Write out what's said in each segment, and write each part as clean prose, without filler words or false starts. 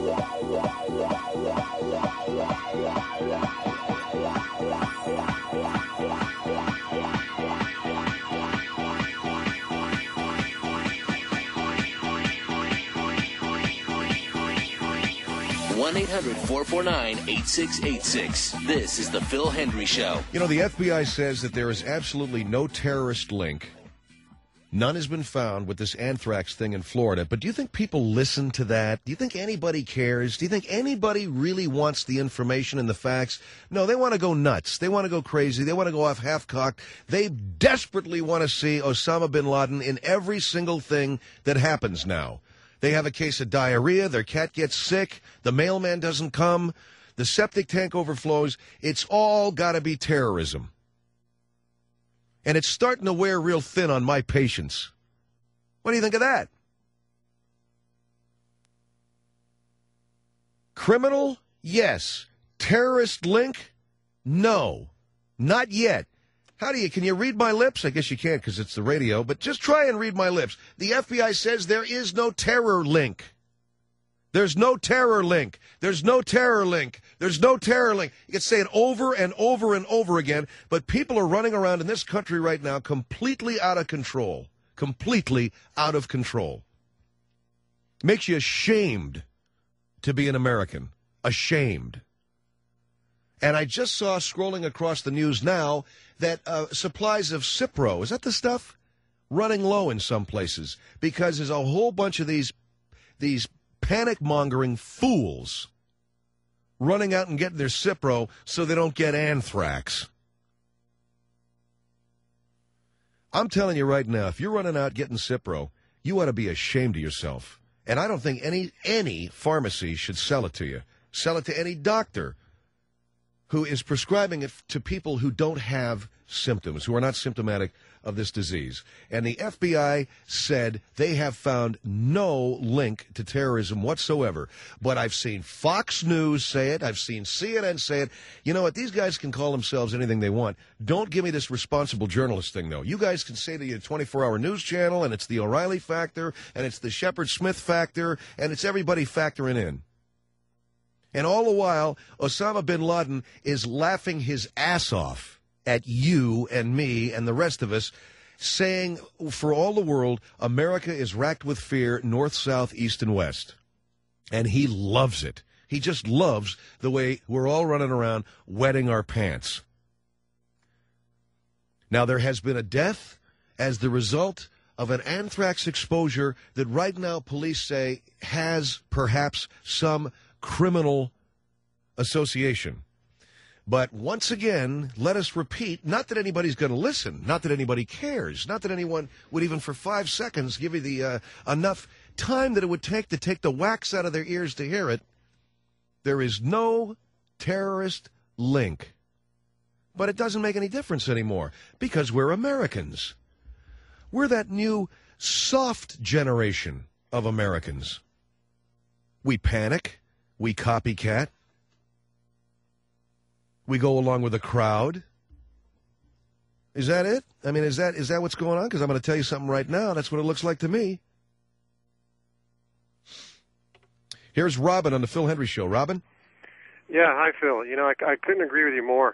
1-800-449-8686. This is the Phil Hendry Show. You know, the FBI says that there is absolutely no terrorist link. None has been found with this anthrax thing in Florida. But do you think people listen to that? Do you think anybody cares? Do you think anybody really wants the information and the facts? No, they want to go nuts. They want to go crazy. They want to go off half-cocked. They desperately want to see Osama bin Laden in every single thing that happens now. They have a case of diarrhea. Their cat gets sick. The mailman doesn't come. The septic tank overflows. It's all got to be terrorism. And it's starting to wear real thin on my patience. What do you think of that? Criminal? Yes. Terrorist link? No. Not yet. Can you read my lips? I guess you can't because it's the radio, but just try and read my lips. The FBI says there is no terror link. There's no terror link. There's no terror link. There's no terror link. You can say it over and over and over again, but people are running around in this country right now completely out of control. Completely out of control. Makes you ashamed to be an American. Ashamed. And I just saw, scrolling across the news now, that supplies of Cipro, is that the stuff? Running low in some places because there's a whole bunch of these panic-mongering fools running out and getting their Cipro so they don't get anthrax. I'm telling you right now, if you're running out getting Cipro, you ought to be ashamed of yourself. And I don't think any pharmacy should sell it to you. Sell it to any doctor who is prescribing it to people who don't have symptoms, who are not symptomatic of this disease. And the FBI said they have found no link to terrorism whatsoever. But I've seen Fox News say it. I've seen CNN say it. You know what? These guys can call themselves anything they want. Don't give me this responsible journalist thing, though. You guys can say that you're a 24-hour news channel, and it's the O'Reilly factor, and it's the Shepard Smith factor, and it's everybody factoring in. And all the while, Osama bin Laden is laughing his ass off at you and me and the rest of us, saying for all the world, America is racked with fear, north, south, east, and west. And he loves it. He just loves the way we're all running around wetting our pants. Now, there has been a death as the result of an anthrax exposure that right now police say has perhaps some criminal association. But once again, let us repeat, not that anybody's going to listen, not that anybody cares, not that anyone would even for 5 seconds give you the enough time that it would take to take the wax out of their ears to hear it. There is no terrorist link. But it doesn't make any difference anymore because we're Americans. We're that new soft generation of Americans. We panic. We copycat. We go along with the crowd. Is that it? I mean, is that what's going on? Because I'm going to tell you something right now. That's what it looks like to me. Here's Robin on the Phil Hendry Show. Robin? Yeah, hi, Phil. You know, I couldn't agree with you more.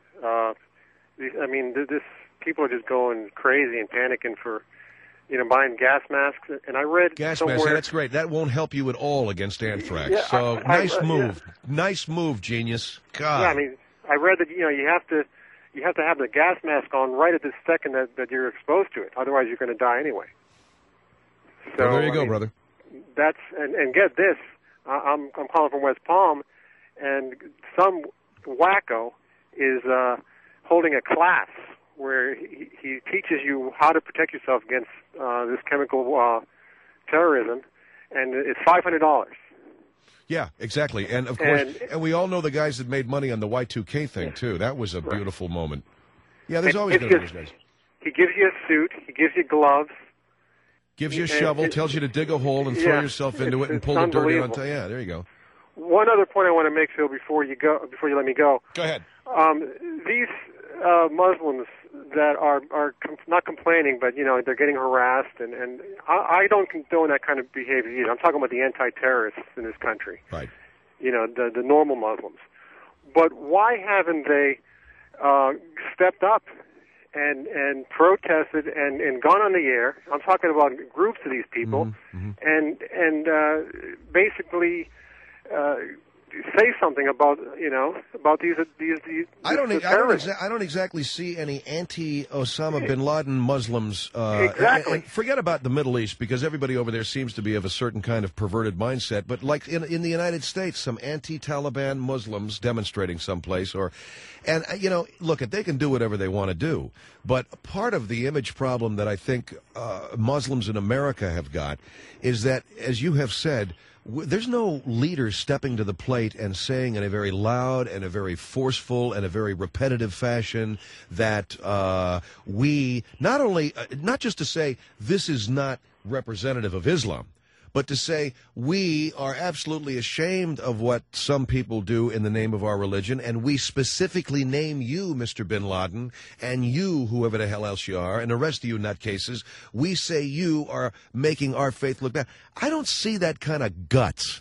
This people are just going crazy and panicking for, buying gas masks. And I read gas somewhere... masks, yeah, that's great. That won't help you at all against anthrax. Yeah, so nice move. Yeah. Nice move, genius. God. Yeah, I mean, I read that, you have to have the gas mask on right at the second that you're exposed to it. Otherwise, you're going to die anyway. So well, there you go, brother. That's and get this. I'm calling from West Palm, and some wacko is holding a class where he teaches you how to protect yourself against this chemical terrorism, and it's $500. Yeah, exactly. And, of course, and we all know the guys that made money on the Y2K thing, too. That was a beautiful moment. Yeah, there's always been those guys. He gives you a suit. He gives you gloves. Gives you a shovel, tells you to dig a hole and throw yourself into it and pull the dirt in on top. Yeah, there you go. One other point I want to make, Phil, before you let me go. Go ahead. These Muslims that are not complaining, but they're getting harassed, and I don't condone that kind of behavior either. I'm talking about the anti-terrorists in this country, right? The normal Muslims. But why haven't they stepped up and protested and gone on the air? I'm talking about groups of these people, and basically say something about these I don't exactly see any anti-Osama bin Laden Muslims. Exactly. And forget about the Middle East, because everybody over there seems to be of a certain kind of perverted mindset. But like in the United States, some anti-Taliban Muslims demonstrating someplace, and look, they can do whatever they want to do. But part of the image problem that I think Muslims in America have got is that, as you have said, there's no leader stepping to the plate and saying in a very loud and a very forceful and a very repetitive fashion that we not just to say this is not representative of Islam, but to say we are absolutely ashamed of what some people do in the name of our religion, and we specifically name you, Mr. Bin Laden, and you, whoever the hell else you are, and the rest of you nutcases. We say you are making our faith look bad. I don't see that kind of guts.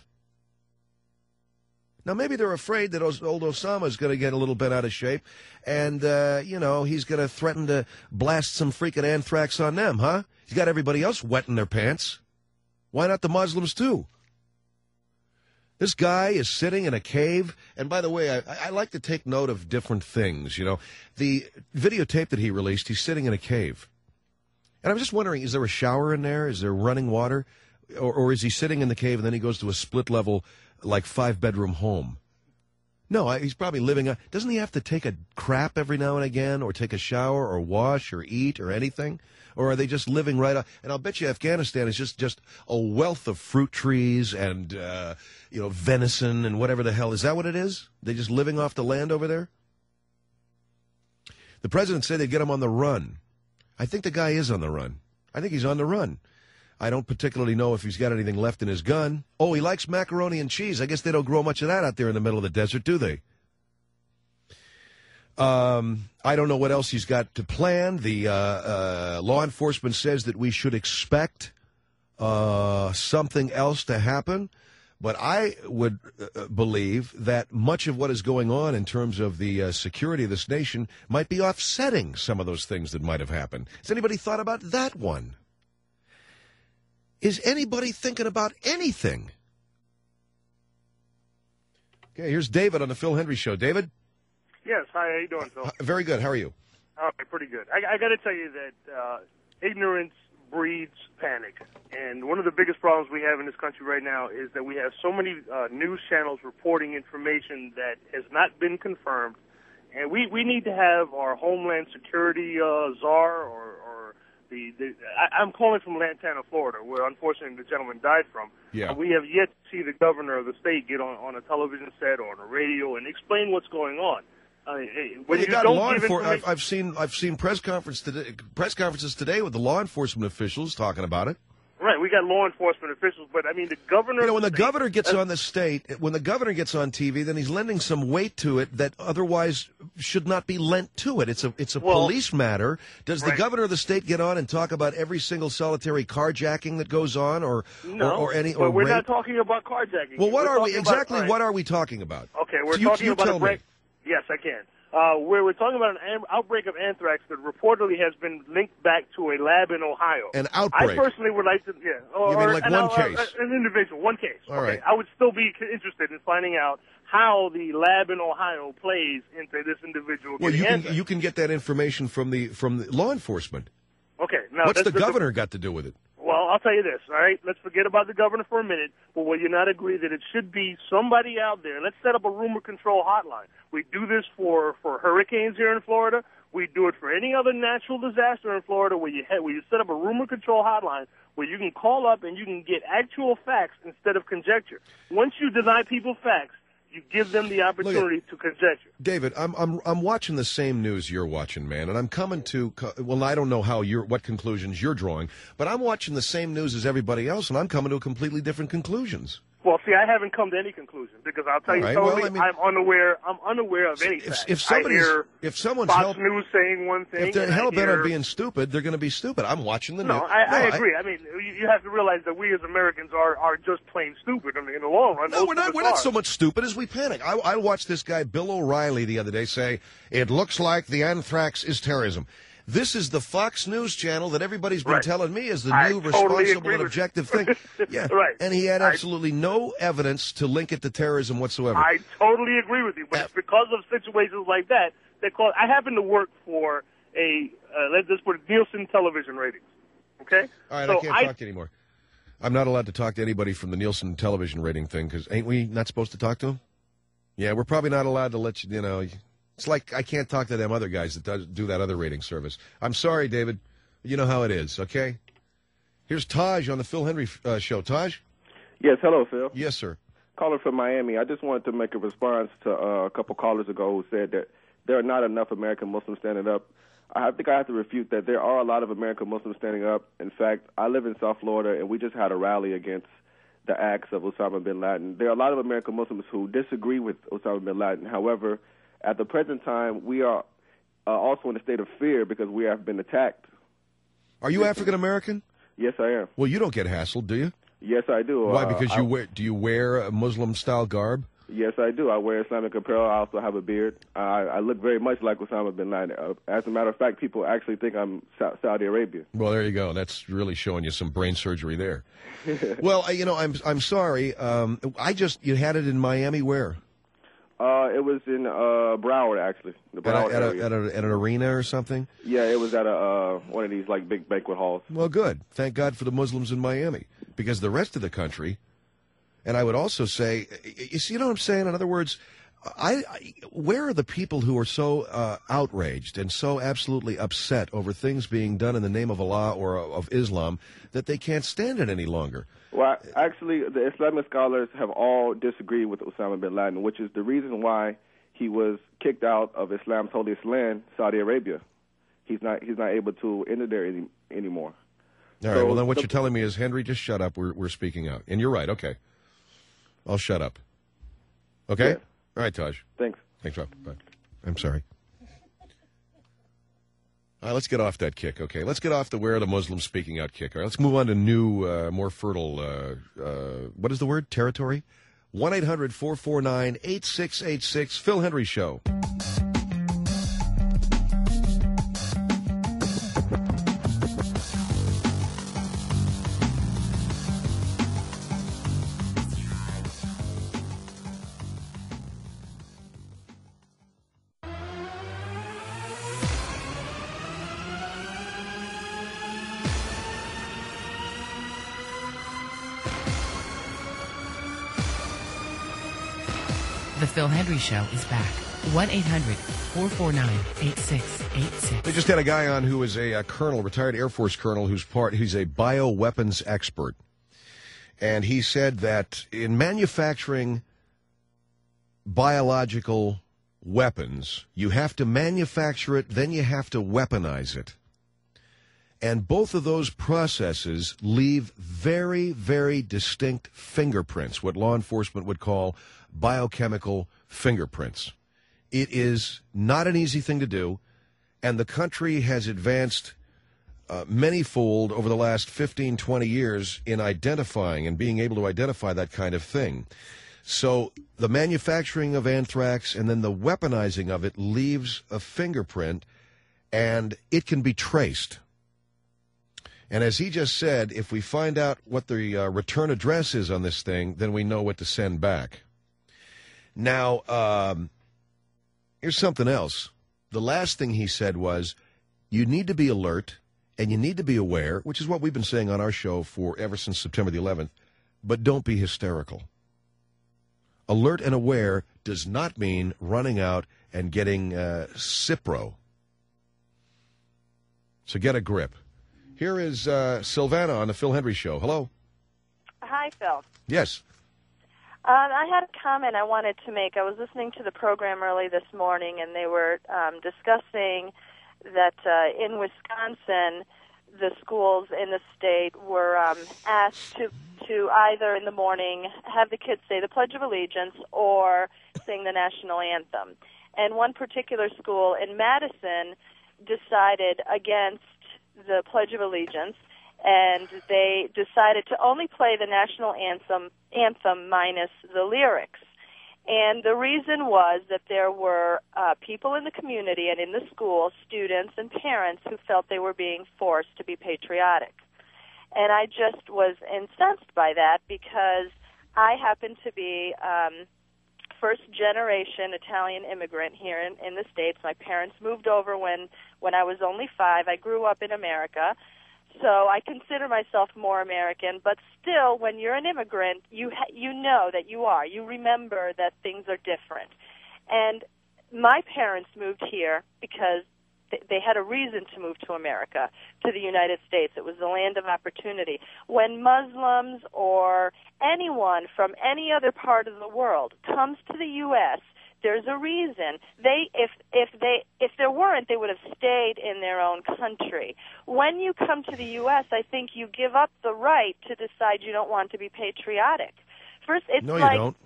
Now, maybe they're afraid that old Osama is going to get a little bit out of shape, and, he's going to threaten to blast some freaking anthrax on them, huh? He's got everybody else wetting their pants. Why not the Muslims, too? This guy is sitting in a cave. And by the way, I like to take note of different things. The videotape that he released, he's sitting in a cave. And I'm just wondering, is there a shower in there? Is there running water? Or is he sitting in the cave and then he goes to a split-level, like, 5-bedroom home? No, he's probably living. Doesn't he have to take a crap every now and again, or take a shower, or wash, or eat, or anything? Or are they just living right off? And I'll bet you Afghanistan is just a wealth of fruit trees and, venison and whatever the hell. Is that what it is? They just living off the land over there? The president said they'd get him on the run. I think the guy is on the run. I think he's on the run. I don't particularly know if he's got anything left in his gun. Oh, he likes macaroni and cheese. I guess they don't grow much of that out there in the middle of the desert, do they? I don't know what else he's got to plan. The law enforcement says that we should expect something else to happen. But I would believe that much of what is going on in terms of the security of this nation might be offsetting some of those things that might have happened. Has anybody thought about that one? Is anybody thinking about anything? Okay, here's David on the Phil Hendry Show. David? Yes, hi, how you doing, Phil? Very good. How are you? Okay, pretty good. I got to tell you that ignorance breeds panic. And one of the biggest problems we have in this country right now is that we have so many news channels reporting information that has not been confirmed. And we need to have our Homeland Security czar or I'm calling from Lantana, Florida, where unfortunately the gentleman died from. Yeah. We have yet to see the governor of the state get on a television set or on a radio and explain what's going on. When you got law enforcement, I've seen press conferences today with the law enforcement officials talking about it. Right, we got law enforcement officials, but I mean the governor. When the governor gets on the state, when the governor gets on TV, then he's lending some weight to it that otherwise should not be lent to it. It's a police matter. Does the governor of the state get on and talk about every single solitary carjacking that goes on, or any? But we're not talking about carjacking. Well, what are we exactly? What are we talking about? Okay, we're talking about a break. Yes, I can. We're talking about an outbreak of anthrax that reportedly has been linked back to a lab in Ohio. An outbreak? I personally would like to, you mean like one case? An individual, one case. All right. I would still be interested in finding out how the lab in Ohio plays into this individual. Well, you can get that information from the law enforcement. Okay. Now, what's the governor got to do with it? Well, I'll tell you this, all right? Let's forget about the governor for a minute, but will you not agree that it should be somebody out there? Let's set up a rumor control hotline. We do this for hurricanes here in Florida. We do it for any other natural disaster in Florida where you set up a rumor control hotline where you can call up and you can get actual facts instead of conjecture. Once you deny people facts, you give them the opportunity to conjecture. David, I'm watching the same news you're watching, man, and I'm coming to I don't know what conclusions you're drawing, but I'm watching the same news as everybody else, and I'm coming to completely different conclusions. Well, see, I haven't come to any conclusion because I'll tell you Right. totally, Well, I mean, I'm unaware of any facts. if someone's Fox News saying one thing, if they're and hell bent on hear- being stupid, they're going to be stupid. I'm watching the news. No, I agree. I mean, you have to realize that we as Americans are just plain stupid. I mean, in the long run, No, most we're of not. us We're not are. so much stupid as we panic. I watched this guy Bill O'Reilly the other day say it looks like the anthrax is terrorism. This is the Fox News channel that everybody's been Right. telling me is the I new totally responsible agree and with you. objective thing. Yeah, Right. And he had absolutely no evidence to link it to terrorism whatsoever. I totally agree with you, but it's because of situations like that that cause. I happen to work for let's just put it, Nielsen television ratings. Okay. All right, so I can't talk to you anymore. I'm not allowed to talk to anybody from the Nielsen television rating thing because ain't we not supposed to talk to them? Yeah, we're probably not allowed to let you. You know, it's like I can't talk to them other guys that do that other rating service. I'm sorry, David. You know how it is. Okay. Here's Taj on the Phil Henry show. Taj. Yes, hello, Phil. Yes, sir. Caller from Miami. I just wanted to make a response to a couple callers ago who said that there are not enough American Muslims standing up. I think I have to refute that. There are a lot of American Muslims standing up. In fact, I live in South Florida, and we just had a rally against the acts of Osama bin Laden. There are a lot of American Muslims who disagree with Osama bin Laden. However, at the present time, we are also in a state of fear because we have been attacked. Are you African American? Yes, I am. Well, you don't get hassled, do you? Yes, I do. Why? Because do you wear a Muslim style garb? Yes, I do. I wear Islamic apparel. I also have a beard. I look very much like Osama bin Laden. As a matter of fact, people actually think I'm Saudi Arabia. Well, there you go. That's really showing you some brain surgery there. Well, I'm sorry. You had it in Miami. Where? It was in Broward, actually. The Broward area. At an arena or something? Yeah, it was at one of these like big banquet halls. Well, good. Thank God for the Muslims in Miami, because the rest of the country, and I would also say, you know what I'm saying? In other words, where are the people who are so outraged and so absolutely upset over things being done in the name of Allah or of Islam that they can't stand it any longer? Well, actually, the Islamic scholars have all disagreed with Osama bin Laden, which is the reason why he was kicked out of Islam's holiest land, Saudi Arabia. He's not able to enter there anymore. All right. Well, then what you're telling me is, Henry, just shut up. We're speaking out, and you're right. Okay, I'll shut up. Okay. Yeah. All right, Taj. Thanks. Thanks, Rob. Bye. I'm sorry. All right, let's get off that kick, okay? Let's get off the where are the Muslims speaking out kick. All right, let's move on to new, more fertile, what is the word? Territory? 1-800-449-8686, Phil Henry Show. The Phil Henry Show is back. 1-800-449-8686. They just had a guy on who is a colonel, retired Air Force colonel, he's a bioweapons expert. And he said that in manufacturing biological weapons, you have to manufacture it, then you have to weaponize it. And both of those processes leave very, very distinct fingerprints, what law enforcement would call biochemical fingerprints. It is not an easy thing to do, and the country has advanced many-fold over the last 15, 20 years in identifying and being able to identify that kind of thing. So the manufacturing of anthrax and then the weaponizing of it leaves a fingerprint, and it can be traced. And as he just said, if we find out what the return address is on this thing, then we know what to send back. Now, here's something else. The last thing he said was, you need to be alert and you need to be aware, which is what we've been saying on our show ever since September the 11th, but don't be hysterical. Alert and aware does not mean running out and getting Cipro. So get a grip. Here is Silvana on the Phil Henry Show. Hello. Hi, Phil. Yes. I had a comment I wanted to make. I was listening to the program early this morning, and they were discussing that in Wisconsin, the schools in the state were asked to either in the morning have the kids say the Pledge of Allegiance or sing the national anthem. And one particular school in Madison decided against the Pledge of Allegiance, and they decided to only play the national anthem minus the lyrics. And the reason was that there were people in the community and in the school, students and parents, who felt they were being forced to be patriotic. And I just was incensed by that because I happen to be first-generation Italian immigrant here in the States. My parents moved over when I was only 5. I grew up in America. So I consider myself more American, but still, when you're an immigrant, you know that you are. You remember that things are different. And my parents moved here because they had a reason to move to America, to the United States. It was the land of opportunity. When Muslims or anyone from any other part of the world comes to the U.S., there's a reason. If there weren't, they would have stayed in their own country. When you come to the U.S., I think you give up the right to decide you don't want to be patriotic. First, it's No, you like, don't.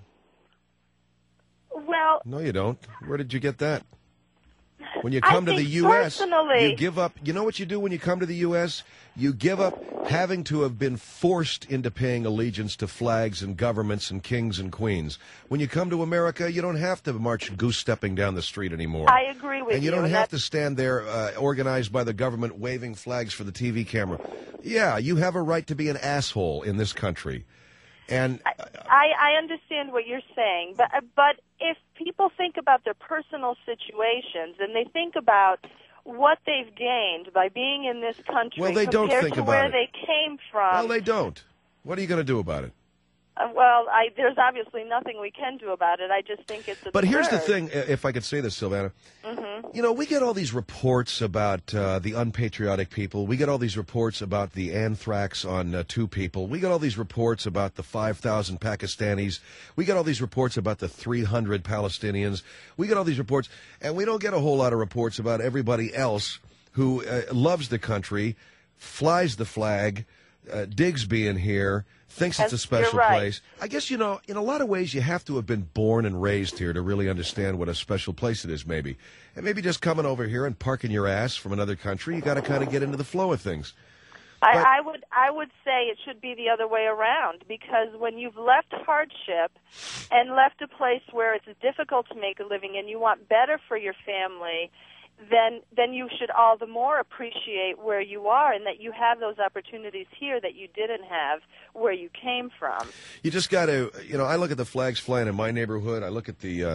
Well, No, you don't. Where did you get that? When you come to the U.S., personally, you give up. You know what you do when you come to the U.S.? You give up having to have been forced into paying allegiance to flags and governments and kings and queens. When you come to America, you don't have to march goose-stepping down the street anymore. I agree with you. And you don't have to stand there organized by the government waving flags for the TV camera. Yeah, you have a right to be an asshole in this country. And I understand what you're saying, but if people think about their personal situations and they think about what they've gained by being in this country well, they compared don't think to about where it. they came from. Well, they don't. What are you going to do about it? There's obviously nothing we can do about it. I just think it's absurd. But here's the thing, if I could say this, Silvana. Mm-hmm. You know, we get all these reports about the unpatriotic people. We get all these reports about the anthrax on 2 people. We get all these reports about the 5,000 Pakistanis. We get all these reports about the 300 Palestinians. We get all these reports, and we don't get a whole lot of reports about everybody else who loves the country, flies the flag, digs being here, thinks it's a special place. I guess, you know, in a lot of ways you have to have been born and raised here to really understand what a special place it is, maybe. And maybe just coming over here and parking your ass from another country, you got to kind of get into the flow of things. I would say it should be the other way around, because when you've left hardship and left a place where it's difficult to make a living and you want better for your family, then you should all the more appreciate where you are and that you have those opportunities here that you didn't have where you came from. You just got to, you know, I look at the flags flying in my neighborhood. I look at the,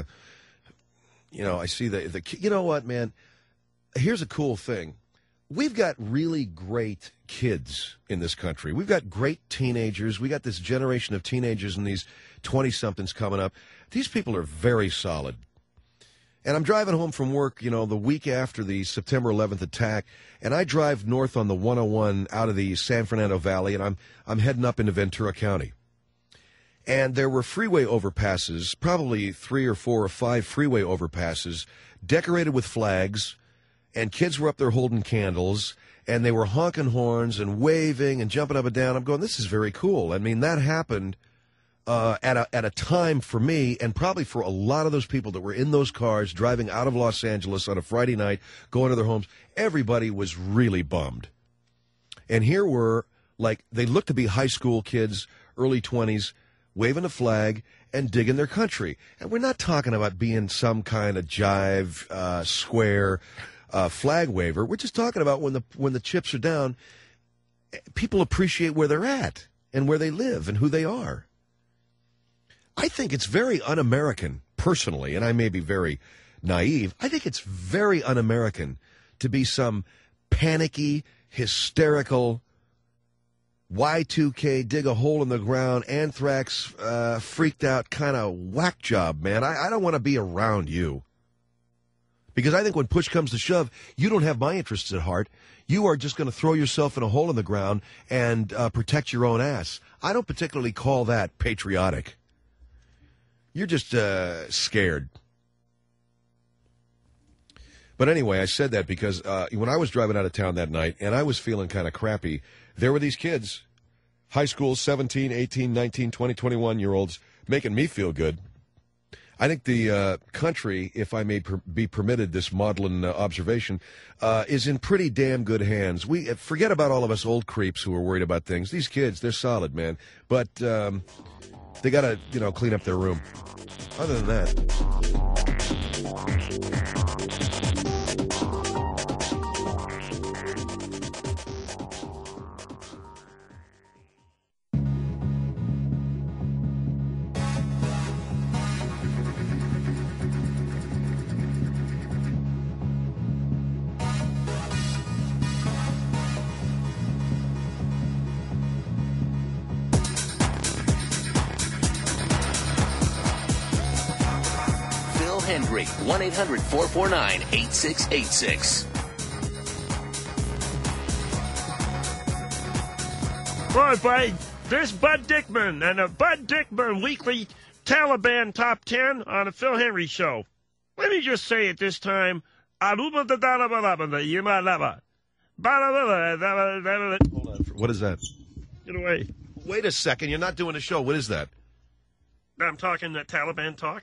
you know, I see the, you know what, man? Here's a cool thing. We've got really great kids in this country. We've got great teenagers. We got this generation of teenagers and these 20-somethings coming up. These people are very solid. And I'm driving home from work, you know, the week after the September 11th attack, and I drive north on the 101 out of the San Fernando Valley, and I'm heading up into Ventura County. And there were freeway overpasses, probably 3 or 4 or 5 freeway overpasses, decorated with flags, and kids were up there holding candles, and they were honking horns and waving and jumping up and down. I'm going, this is very cool. I mean, that happened at a time for me, and probably for a lot of those people that were in those cars driving out of Los Angeles on a Friday night, going to their homes. Everybody was really bummed. And here were, like, they looked to be high school kids, early 20s, waving a flag and digging their country. And we're not talking about being some kind of jive, square flag waver. We're just talking about when the chips are down, people appreciate where they're at and where they live and who they are. I think it's very un-American, personally, and I may be very naive. I think it's very un-American to be some panicky, hysterical, Y2K, dig a hole in the ground, anthrax, freaked out kind of whack job, man. I don't want to be around you. Because I think when push comes to shove, you don't have my interests at heart. You are just going to throw yourself in a hole in the ground and protect your own ass. I don't particularly call that patriotic. You're just scared. But anyway, I said that because when I was driving out of town that night and I was feeling kind of crappy, there were these kids, high school, 17, 18, 19, 20, 21-year-olds, making me feel good. I think the country, if I may be permitted this maudlin observation, is in pretty damn good hands. We forget about all of us old creeps who are worried about things. These kids, they're solid, man. But they got to, clean up their room. Other than that... Hendry, 1-800-449-8686. Boy, there's Bud Dickman and a Bud Dickman weekly Taliban top 10 on the Phil Henry Show. Let me just say it this time. Hold on. What is that? Get away. Wait a second. You're not doing a show. What is that? I'm talking that Taliban talk.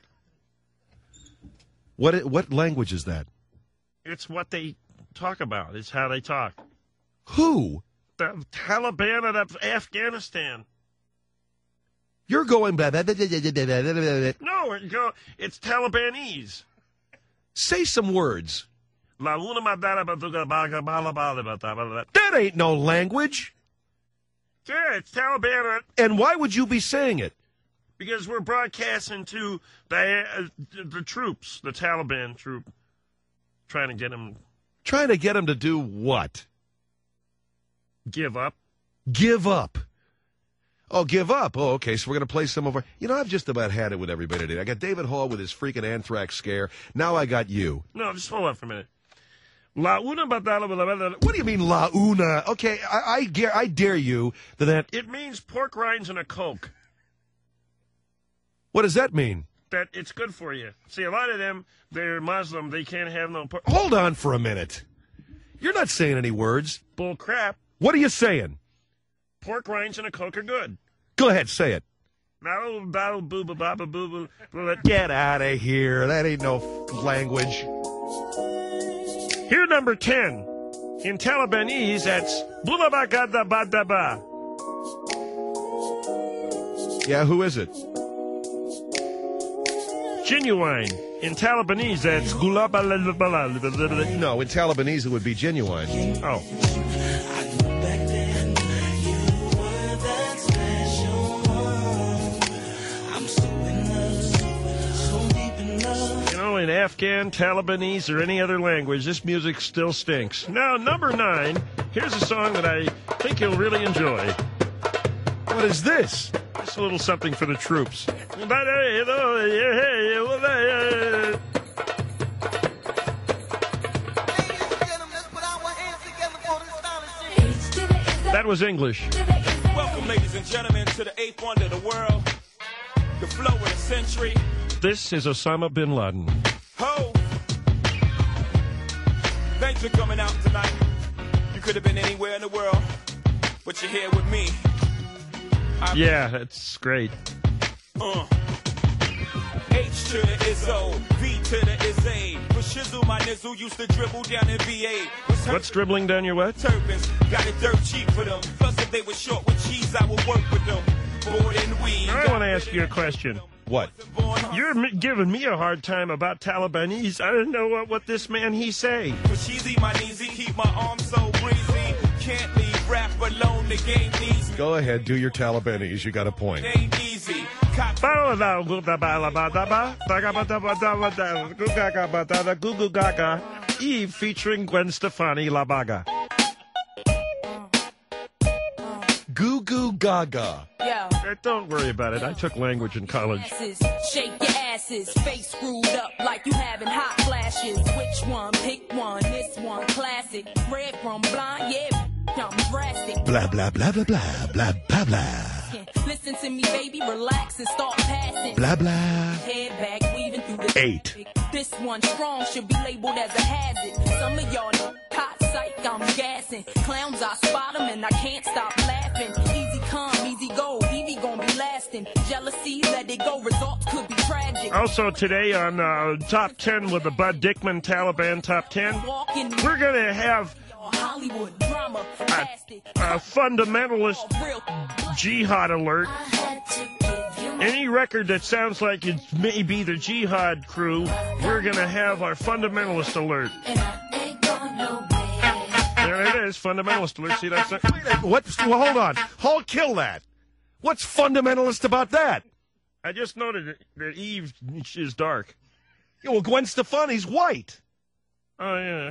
What language is that? It's what they talk about. It's how they talk. Who? The Taliban of Afghanistan. You're going... No, it's Talibanese. Say some words. That ain't no language. Yeah, it's Taliban. And why would you be saying it? Because we're broadcasting to the troops, the Taliban troop, trying to get them... Trying to get them to do what? Give up. Give up. Oh, give up. Oh, okay, so we're going to play some of our... I've just about had it with everybody today. I got David Hall with his freaking anthrax scare. Now I got you. No, just hold on for a minute. La una batalla. What do you mean, la una? Okay, I dare you that... It means pork rinds and a Coke. What does that mean? That it's good for you. See, a lot of them, they're Muslim. They can't have no pork. Hold on for a minute. You're not saying any words. Bull crap. What are you saying? Pork rinds and a Coke are good. Go ahead, say it. Get out of here. That ain't no language. Here, number 10. In Talibanese, that's Bulabakadabadaba. Yeah, who is it? Genuine. In Talibanese, that's Gulabalabala. No, in Talibanese, it would be genuine. Oh. In Afghan, Talibanese, or any other language, this music still stinks. Now, number 9, here's a song that I think you'll really enjoy. What is this? It's a little something for the troops. That was English. Welcome, ladies and gentlemen, to the 8th wonder of the world, the flow of the century. This is Osama bin Laden. Ho! Thanks for coming out tonight. You could have been anywhere in the world, but you're here with me. Yeah, that's great. H to the Izzo, V to the Izzy. For Shizzle, my nizzle used to dribble down in VA. What's dribbling down your what? Turbans, got it dirt cheap for them. Plus, if they were short with cheese, I would work with them. Bored and weed. I want to ask you a question. What? You're giving me a hard time about Talibanese. I don't know what this man he say. For cheesy, my kneesy, keep my arms so breezy. Can't leave rap alone, the game needs me. Go ahead, do your Talibanese. You got a point. Ain't easy. Eve featuring Gwen Stefani, La Baga. Goo Goo Gaga. Don't worry about it. I took language in college. Shake your asses, face screwed up like you having hot flashes. Which one? Pick one. This one classic. Red from blind, yeah, I'm drastic. Blah, blah, blah, blah, blah, blah, blah, blah. Listen to me, baby, relax and start passing. Blah, blah. Head back, weaving through the 8. This one strong should be labeled as a hazard. Some of y'all know hot psych, I'm gassing. Clowns, I spot 'em and I can't stop laughing. Easy come, easy go, Evie gon' be lasting. Jealousy, let it go, results could be tragic. Also today on Top 10 with the Bud Dickman Taliban Top 10, we're going to have Hollywood drama, a fundamentalist jihad alert. Any record that sounds like it's maybe the jihad crew, we're going to have our fundamentalist alert. There it is, fundamentalist alert. See that? What? Well, hold on. Kill that. What's fundamentalist about that? I just noted that Eve is dark. Yeah, well, Gwen Stefani's white. Oh, yeah,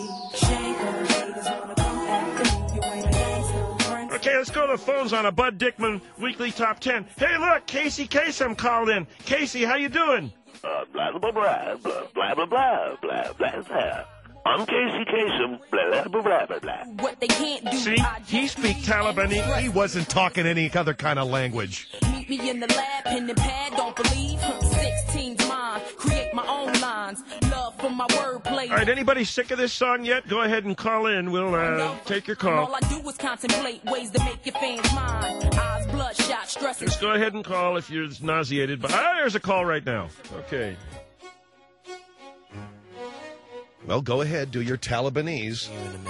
okay. Okay, let's go to the phones on a Bud Dickman Weekly Top 10. Hey, look, Casey Kasem called in. Casey, how you doing? Blah, blah, blah, blah, blah, blah, blah, blah, blah, blah. I'm Casey Kasem, blah, blah, blah, blah, blah. What they can't do. See, he speaks Taliban. He wasn't talking any other kind of language. Meet me in the lab, pen and pad, don't believe. 16's mine, create my own lines. Love for my wordplay. All right, anybody sick of this song yet? Go ahead and call in. We'll take your call. All I do is contemplate ways to make your fans mine. Eyes bloodshot, stressing. Just go ahead and call if you're nauseated. But there's a call right now. Okay. Well, go ahead, do your Talibanese.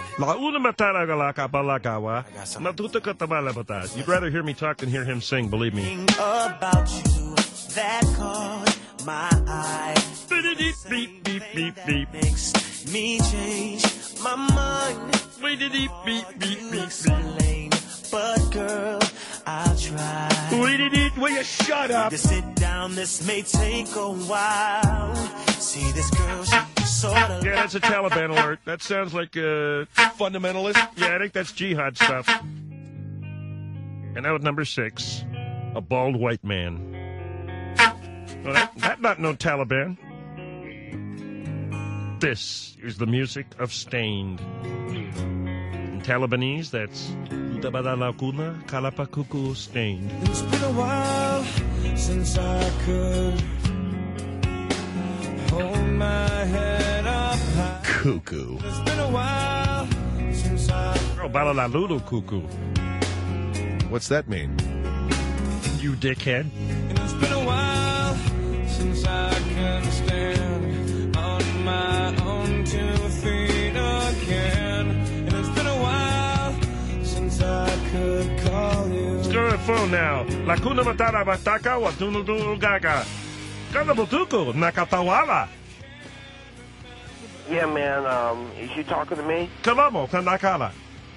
You'd rather hear me talk than hear him sing, believe me. About you that caught my eye. Beep, beep, beep, beep. Makes me change my mind. Beep, beep, beep, beep, explain, but girl, I'll try. Will you shut up? To sit down, this may take a while. See this girl, she sort of. Yeah, that's a Taliban alert. That sounds like fundamentalist. Yeah, I think that's jihad stuff. And that was number 6, a bald white man. Well, that not no Taliban. This is the music of Stained. In Talibanese, that's Utabalalakuna Kalapakuku Stained. It's been a while since I could hold my head up high. Cuckoo. It's been a while since I. Oh, Balalalulu Cuckoo. What's that mean? You dickhead. And it's been a while since I can stand on my own 2 feet again. And it's been a while since I could call you. Let's go to the phone now. Lakuna Matara Bataka Watunudulu Gaga. Kanabutuku Nakatawala. Yeah, man, is she talking to me? Kalamo Tanakala.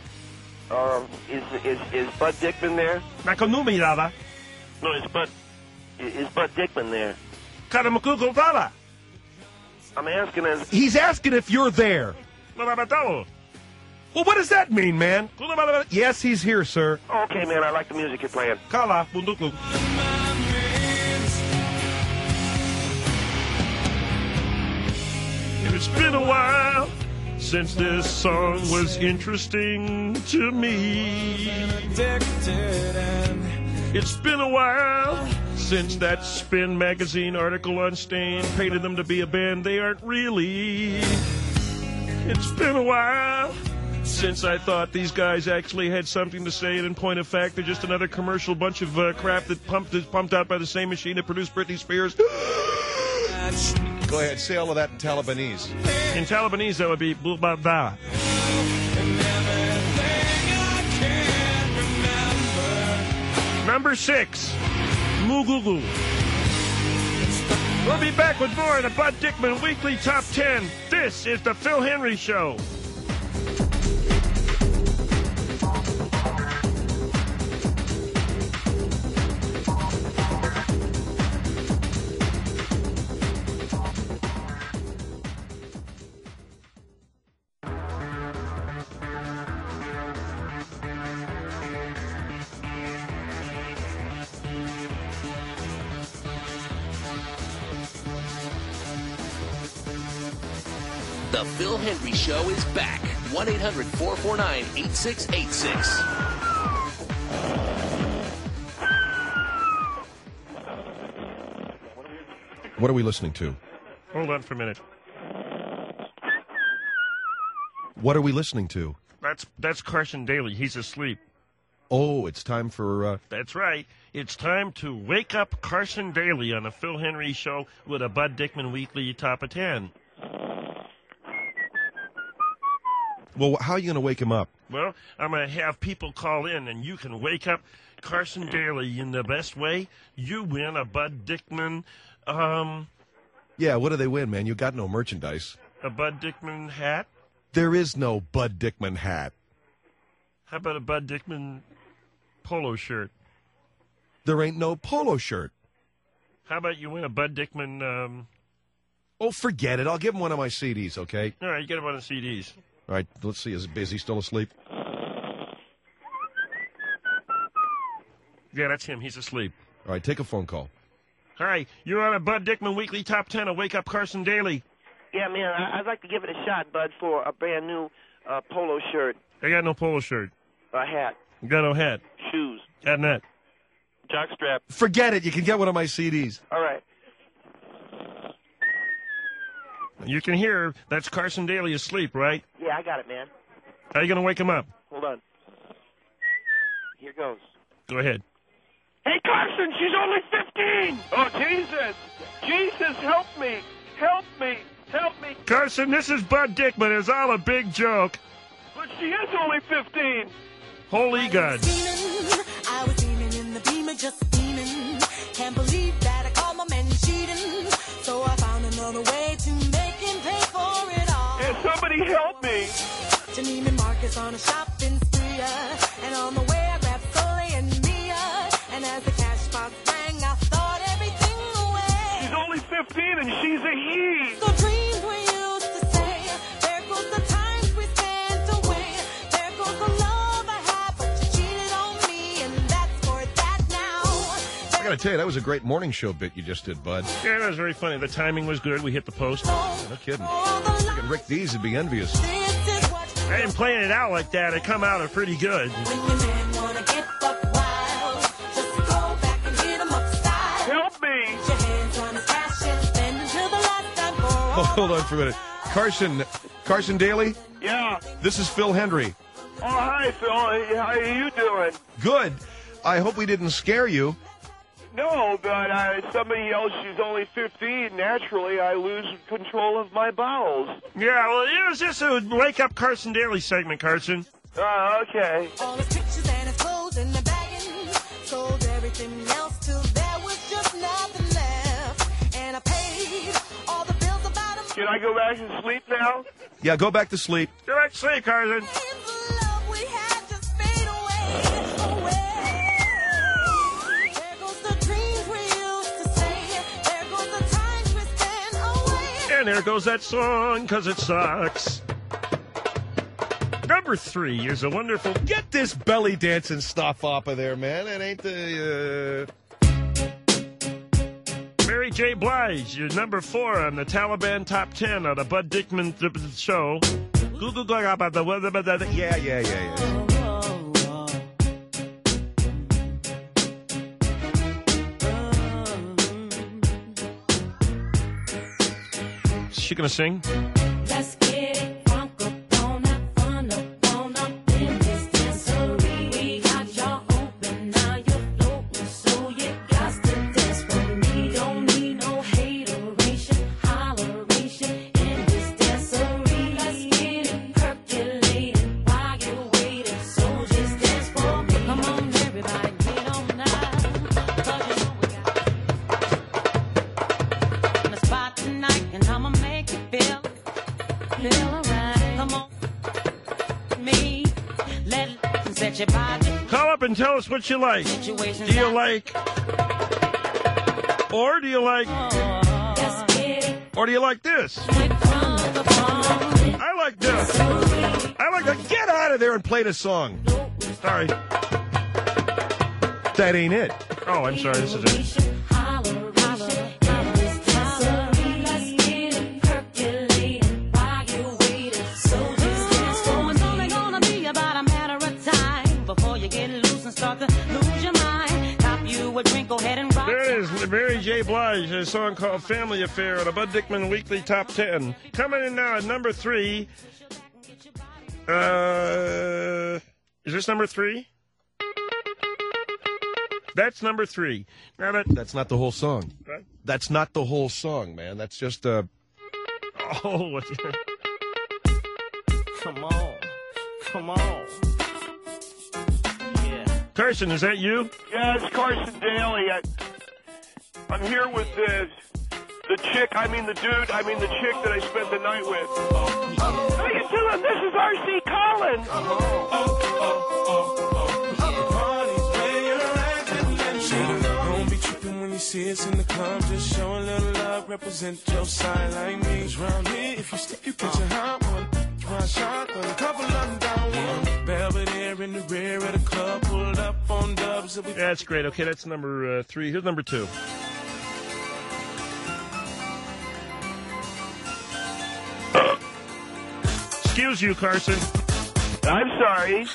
Is Bud Dickman there? Nakanumi Lala. No, is Bud Dickman there? Kanamukuku Tala. I'm asking us. He's asking if you're there. Well, what does that mean, man? Yes, he's here, sir. Okay, man, I like the music you're playing. Kala Bunduku. It's been a while since this song was interesting to me. It's been a while since that Spin magazine article on Stain painted them to be a band they aren't really. It's been a while since I thought these guys actually had something to say, and in point of fact, they're just another commercial bunch of crap that is pumped out by the same machine that produced Britney Spears. Go ahead, say all of that in Talibanese. In Talibanese, that would be Bulbada. Number 6, Mugugu. We'll be back with more of the Bud Dickman Weekly Top 10. This is the Phil Henry Show. The Phil Henry Show is back. 1-800-449-8686. What are we listening to? Hold on for a minute. What are we listening to? That's Carson Daly. He's asleep. Oh, it's time for... That's right. It's time to wake up Carson Daly on the Phil Henry Show with a Bud Dickman Weekly Top of 10. Well, how are you going to wake him up? Well, I'm going to have people call in, and you can wake up Carson Daly in the best way. You win a Bud Dickman, Yeah, what do they win, man? You got no merchandise. a Bud Dickman hat. There is no Bud Dickman hat. How about a Bud Dickman polo shirt? There ain't no polo shirt. How about you win a Bud Dickman, Oh, forget it. I'll give him one of my CDs, okay? All right, you get him on the CDs. All right, let's see. Is he still asleep? Yeah, that's him. He's asleep. All right, take a phone call. All right, you're on a Bud Dickman Weekly Top 10 of Wake Up Carson Daly. Yeah, man, I'd like to give it a shot, Bud, for a brand new polo shirt. I got no polo shirt. A hat. You got no hat. Shoes. Got net. Jockstrap. Forget it. You can get one of my CDs. All right. You can hear that's Carson Daly asleep, right? Yeah, I got it, man. How are you going to wake him up? Hold on. Here goes. Go ahead. Hey, Carson, she's only 15! Oh, Jesus! Jesus, help me! Help me! Help me! Carson, this is Bud Dickman. It's all a big joke. But she is only 15! Holy God. I was steaming in the Beamer, just steaming. Can't believe that I caught my man cheating. So I found another way to make him pay for it all. Hey, somebody help me! Janine and Marcus on a shopping spree, and on the way I grabbed Sully and Mia. And as the cash box rang, I thought everything away. She's only 15 and she's a he! So dreams we used to say, there goes the times we spent away. There goes the love I had, but you cheated on me, and that's for that now. I got to tell you, that was a great morning show bit you just did, Bud. Yeah, that was very funny. The timing was good. We hit the post. No kidding. Freaking Rick Dees would be envious. I didn't plan it out like that. It come out pretty good. When your man wanna get buck wild, just go back and hit him up style. Help me! Put your hands on his cash and spend until the last time for all. Hold on for a minute. Carson Daly? Yeah. This is Phil Hendry. Oh, hi, Phil. How are you doing? Good. I hope we didn't scare you. No, but somebody else, she's only 15. Naturally, I lose control of my bowels. Yeah, well, it was just a Wake Up Carson Daly segment, Carson. Okay. All his pictures and his clothes in the bagging. Sold everything else till there was just nothing left. And I paid all the bills about him. Can I go back and sleep now? Yeah, go back to sleep. Go back to sleep, Carson. The love we had just fade away. There goes the dreams we used to say. There goes the times we spent away. And there goes that song, 'cause it sucks. Number 3 is a wonderful... Get this belly dancing stuff off of there, man. It ain't the... Mary J. Blige, you're number 4 on the Taliban Top 10 on the Bud Dickman show. Yeah. Is she going to sing? Let's get it crunk up on up, fun up in this dancery. We got y'all open, now you're floating, so you got to dance for me. Don't need no hateration, holleration in this dancery. Let's get it percolating while you're waiting, so just dance for me. Come on, everybody, get on now, 'cause you know we got the spot tonight, and I'ma make you feel alright. Come on, me, let's set your body. Call up and tell us what you like. Do you like... Or do you like... Or do you like this? I like this. I like to get out of there and play the song. Sorry. That ain't it. Oh, I'm sorry. This is it. There it is, Mary J. Blige. right, a song called Family Affair on a Bud Dickman Weekly Top 10. Coming in now at number 3. Is this number 3? That's number 3. Now That's not the whole song. What? That's not the whole song, man. That's just Oh, what's Come on. Come on. Yeah. Carson, is that you? Yeah, it's Carson Daly. I'm here with the chick, the chick that I spent the night with. How you doing? This is R.C. Collins. Don't be tripping when you see us in the club. Just show a little love, represent your side like me. 'Cause round here, if you slip, you catch a hot one. One shot, but a couple of them down one. Belvedere in the rear of the club, pulled up on dubs. That's great. Okay, that's number 3. Here's number 2. Excuse you, Carson. I'm sorry.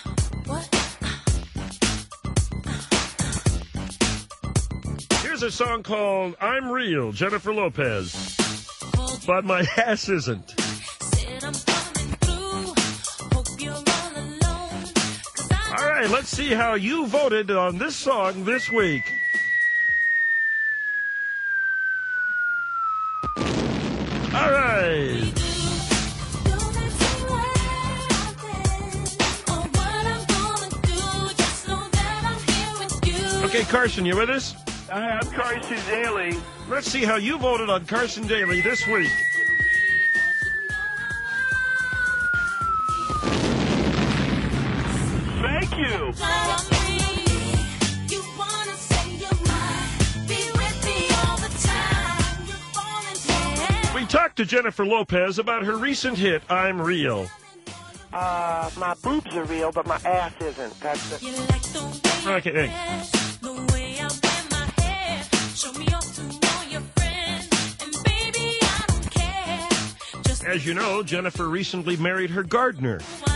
Here's a song called I'm Real, Jennifer Lopez. But my ass isn't. All right, let's see how you voted on this song this week. All right. Okay, Carson, you with us? I'm Carson Daly. Let's see how you voted on Carson Daly this week. Thank you. We talked to Jennifer Lopez about her recent hit, I'm Real. My boobs are real, but my ass isn't. That's it. Okay, hey. As you know, Jennifer recently married her gardener.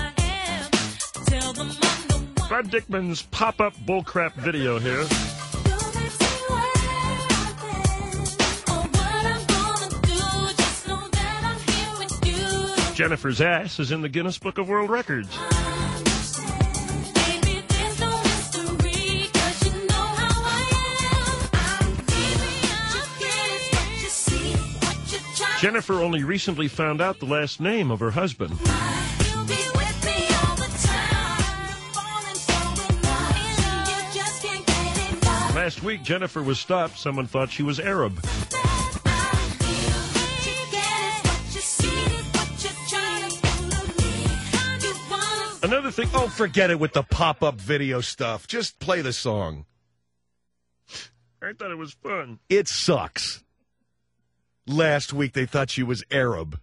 Bud Dickman's pop-up bullcrap video here. Jennifer's ass is in the Guinness Book of World Records. Jennifer only recently found out the last name of her husband. Last week, Jennifer was stopped. Someone thought she was Arab. Another thing, oh, forget it with the pop-up video stuff. Just play the song. I thought it was fun. It sucks. Last week they thought she was Arab.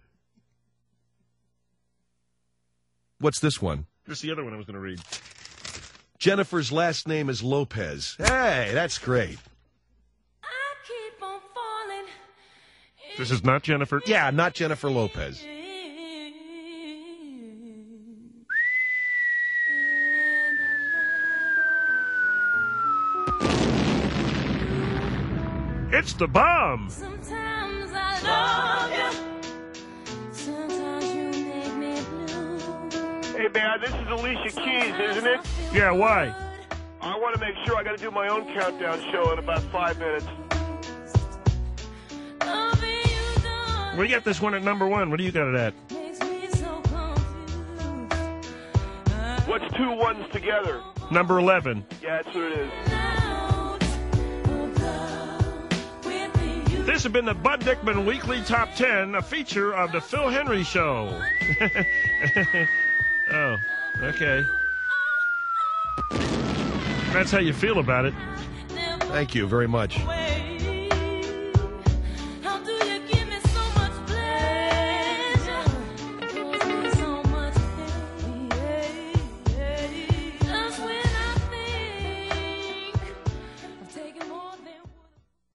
What's this one? This is the other one I was going to read. Jennifer's last name is Lopez. Hey, that's great. This is not Jennifer? Yeah, not Jennifer Lopez. It's the bomb. Sometimes I love you. Sometimes you make me blue. Hey, man, this is Alicia Keys, isn't it? Yeah, why? I want to make sure I got to do my own countdown show in about 5 minutes. We got this one at number 1. What do you got it at? What's 2 ones together? Number 11. Yeah, that's what it is. This has been the Bud Dickman Weekly Top 10, a feature of the Phil Henry Show. Oh, okay. That's how you feel about it. Thank you very much.